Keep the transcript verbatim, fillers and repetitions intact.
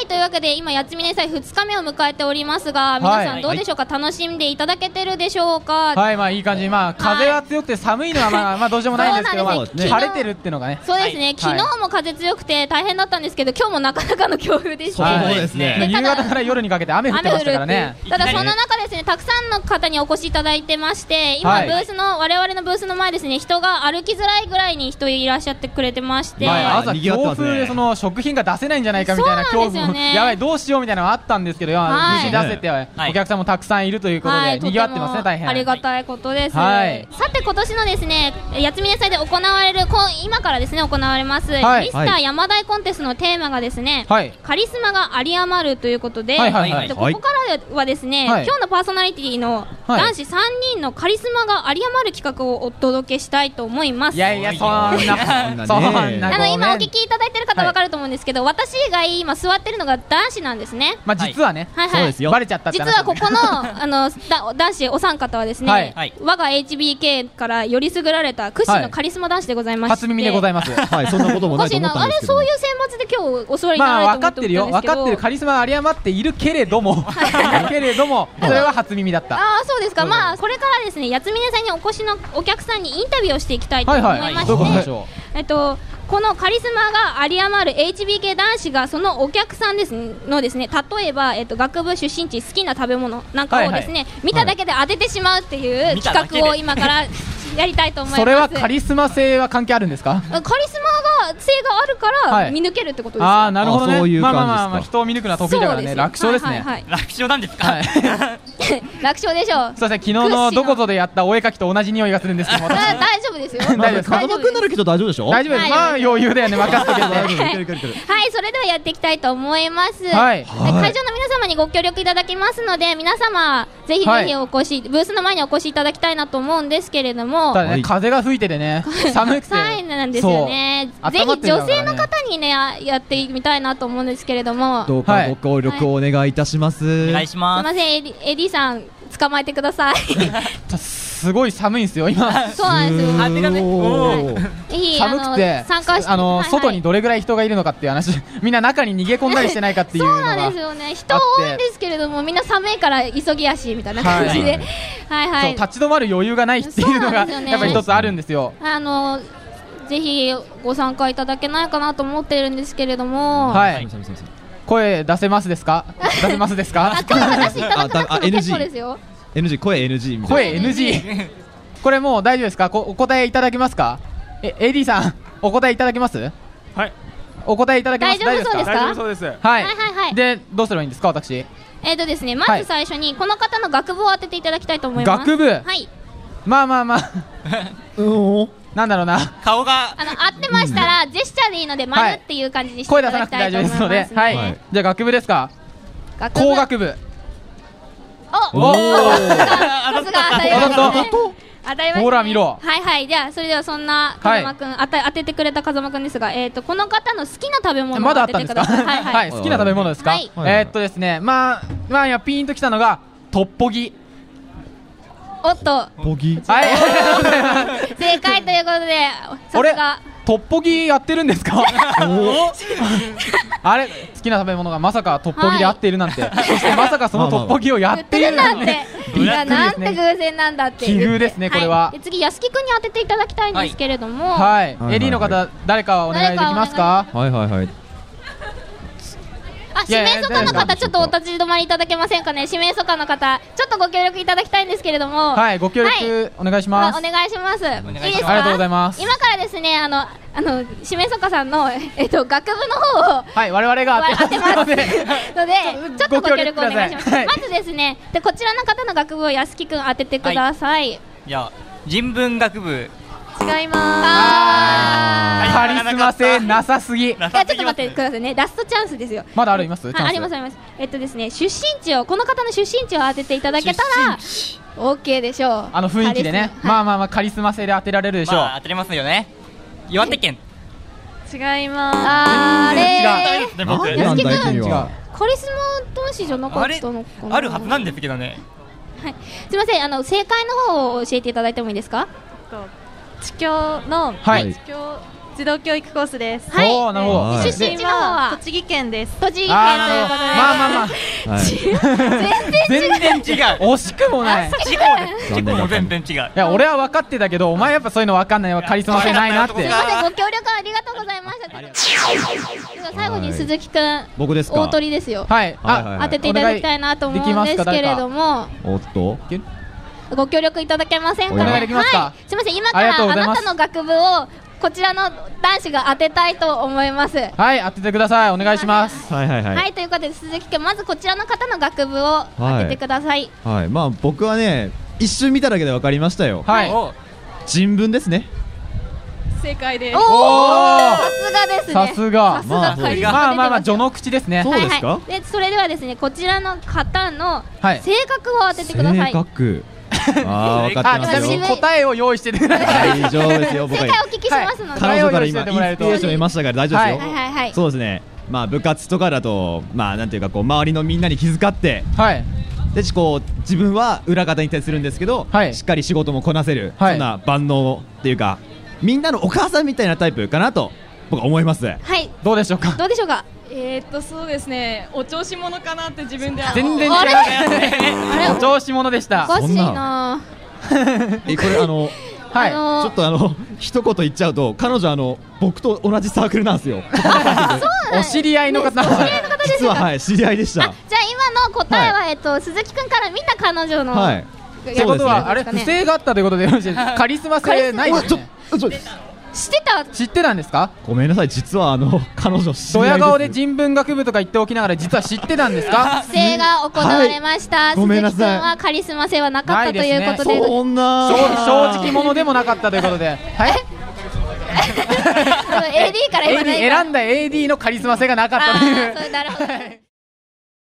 、というわけで今八つ峰祭ふつかめを迎えておりますが、皆さんどうでしょうか、はい、楽しんでいただけてるでしょうか。 はい、まあいい感じ、まあ風は強くて寒いのはまあまあどうしようもないんですけど、まあ晴れてるっていうのがね。 そうですね、昨日も風強くて大変だったんですけど、今日もなかなかの強風でして、そうですね、 夕方から夜にかけて雨降ってましたからね。 ただそんな中ですね、たくさんの方にお越しいただいてまして、今ブースの、我々のブースの前ですね、人が歩きづらいぐらいに人いらっしゃってくれてまして、 朝強風でその食品が出せないんじゃないかみたいな恐怖も、やばいどうしようみたいなのがあったんですけど、無事出せてお客さんもたくさんいるということで賑わってますね。大変ありがたいことです。 はい、 さて今年のですね八つ峰祭で行われる、今からですね行われます、 はい、 ミスター山大コンテストのテーマがですね、はい、カリスマが有り余るということで、はいはいはい、ここからはですね、はい、今日のパーソナリティの男子さんにんのカリスマが有り余る企画をお届けしたいと思います。 いやいや、そんなそんなあの今お聞きいただいている方分かると思うんですけど、はい、私以外今座ってるのが男子なんですね。 まあ実はね、 はいはい、そうですよ、 バレちゃったって話、 実はここのあの男子お三方はですね、はい、我が エイチビーケー からよりすぐられた屈指のカリスマ男子でございまして、 初耳でございます。 はい、そんなこともないと思ったんですけど、 あれそういう選抜で今日お座りになられたと思ってたんですけど、まあ分かってるよ、 分かってる、カリスマ有り余っているけれどもけれどもそれは初耳だった。 ああそうですか。まあこれからですね八つ峰さんにお越しのお客さんにインタビューをしていきたいと思いまして、はいはい、どういうことでしょう。えっとこのカリスマが有り余る エイチビーケー 男子がそのお客さんですのですね、例えば、えっと、学部出身地好きな食べ物なんかをですね、はいはい、見ただけで当ててしまうっていう企画を今からやりたいと思います。 それはカリスマ性は関係あるんですか。 カリスマが性があるから見抜けるってことですよ、 はい、ああなるほどね。 そういう感じですか。 まあまあまあ人を見抜くのは得意だからね、楽勝ですね。はいはいはい、 楽勝なんですか。はい、 楽勝でしょう。 そうですね、昨日のどこぞでやったお絵描きと同じ匂いがするんですけど、 大丈夫ですよ。大丈夫です。風間くんならきっと大丈夫でしょ。 大丈夫です。まあ余裕だよね、任せてください。はい、 それではやっていきたいと思います。はい、会場の皆様にご協力いただきますので、皆様ぜひぜひお越し、ブースの前にお越しいただきたいなと思うんですけれども、 ただね、風が吹いててね、寒くて寒いなんですよね。ぜひ女性の方にねやってみたいなと思うんですけれども、 どうかご協力をお願いいたします。 お願いします。 すみません、エディ、エディさん捕まえてください。 すごい寒いんですよ今。 そうなんですよ。 風がね、 寒くて参加して、あの外にどれぐらい人がいるのかっていう話、みんな中に逃げ込んだりしてないかっていうのが。 そうなんですよね。人多いんですけれども、みんな寒いから急ぎ足みたいな感じで、はいはい。 立ち止まる余裕がないっていうのがやっぱり一つあるんですよ。 あのぜひご参加いただけないかなと思っているんですけれども。 はい。声出せますですか。出せますですか。 声は出していただかなくても結構ですよ。 エヌジー 声 エヌジー みたいな。 声 エヌジー これもう大丈夫ですか。こお答えいただけますか。え エーディー さんお答えいただけます。 はい、 お答えいただけます。 大丈夫そうですか。 大丈夫そうです。 はいはいはいはい。でどうすればいいんですか。私えーとですね、まず最初にこの方の学部を当てていただきたいと思います。 学部。 はい。 まあまあまあなんだろうな、 顔があの合ってましたらジェスチャーでいいので丸っていう感じにしていただきたいと思います。 声出さなくて大丈夫ですので、はい。じゃあ学部ですか。工学部。 おお、さすが当たりましたね。当たりましたね。 ほら見ろ。 はいはい。じゃあそれではそんな風間くん、当て当ててくれた風間くんですが、えっとこの方の好きな食べ物を当ててください。 はいはい。好きな食べ物ですか。えっとですね、まあまあピンときたのがトッポギ。 おっと。 ポギ。 はい。正解ということで、さすが。 トッポギやってるんですか。あれ好きな食べ物がまさかトッポギで合っているなんて、はい、そしてまさかそのトッポギをやっているなんて、 いやなんて偶然なんだって奇遇ですねこれは。 はい、次安木くんに当てていただきたいんですけれども、 はい、はい、エディの方誰かお願いできますか。 はいはいはい。 あ、指名蘇我の方ちょっとお立ち止まりいただけませんかね。指名蘇我の方ちょっとご協力いただきたいんですけれども。 はい、ご協力お願いします。 お願いします。いいですか。 ありがとうございます。 今からですね、あのあの指名蘇我さんのえっと学部の方をはい我々が当てますので、ちょっとご協力お願いします。まずですね、でこちらの方の学部を安木くん当ててください。 いや、人文学部。 違います。 カリスマ性なさすぎ。いやちょっと待ってくださいね。ラストチャンスですよ。 まだあります。 ありますあります。えっとですね、出身地をこの方の出身地を当てていただけたらオーケーでしょう。 あの雰囲気でね、まあまあまあカリスマ性で当てられるでしょう。 当てれますよね。岩手県。 違います。あれ。 安木くんカリスマ同士じゃなかったのかな。 あるはずなんですけどね。 はい。すみません、あの正解の方を教えていただいてもいいですか。 地球の、 はい、 地球児童教育コースです。 はい。 おー、なるほど。 出身は栃木県です。 栃木県ということで。 まあまあまあ。 全然違う。 惜しくもない。 事故です。事故も全然違う。いや、俺は分かってたけど、お前やっぱそういうの分かんないわ、カリスマ性ないなって。 すみません、ご協力ありがとうございました。では最後に鈴木くん、 僕ですか。 大鳥ですよ。 はい。 あ、当てていただきたいなと思うんですけれども。 おっと。 ご協力いただけませんか。 お願いできますか。 すみません、今からあなたの学部をこちらの男子が当てたいと思います。 はい、当ててください。お願いします。 はいはいはい。 はい、ということで鈴木くん、まずこちらの方の学部を当ててください。 はい、まあ僕はね、一瞬見ただけで分かりましたよ。 はい。 人文ですね。 正解です。 おお、さすがですね。 さすが。 まあまあまあまあ序の口ですね。 そうですか。 で、それではですね、こちらの方の性格を当ててください。 性格。ああ、分かってますよ。 ちなみに答えを用意しててください。 大丈夫ですよ。 正解をお聞きしますので。 彼女から今インスピレーション得ましたから大丈夫ですよ。 はいはいはい。 そうですね。まあ部活とかだと、まあなんていうかこう周りのみんなに気遣って、はい。でこう自分は裏方に徹するんですけど、はい。しっかり仕事もこなせる、そんな万能っていうか、みんなのお母さんみたいなタイプかなと僕は思います。 はい。 どうでしょうか。 どうでしょうか。 えーっとそうですね、お調子者かなって自分では。 全然違う。あれ、お調子者でした。 おかしいな。 え、これあのはい、ちょっとあの一言言っちゃうと、彼女あの僕と同じサークルなんですよ。 お知り合いの方。 実ははい知り合いでした。 じゃあ今の答えはえっと鈴木くんから見た彼女の。 はい。 ということはあれ不正があったということでよろしいですか。カリスマ性ないですね。 知ってた知ってたんですか。 ごめんなさい、実はあの彼女ドヤ顔で人文学部とか言っておきながら実は知ってたんですか。 不正が行われました。 ごめんなさい。 鈴木くんはカリスマ性はなかったということで、 そんな正直者でもなかったということで、はい。 エーディー から選んだ エーディー のカリスマ性がなかったという。 なるほど。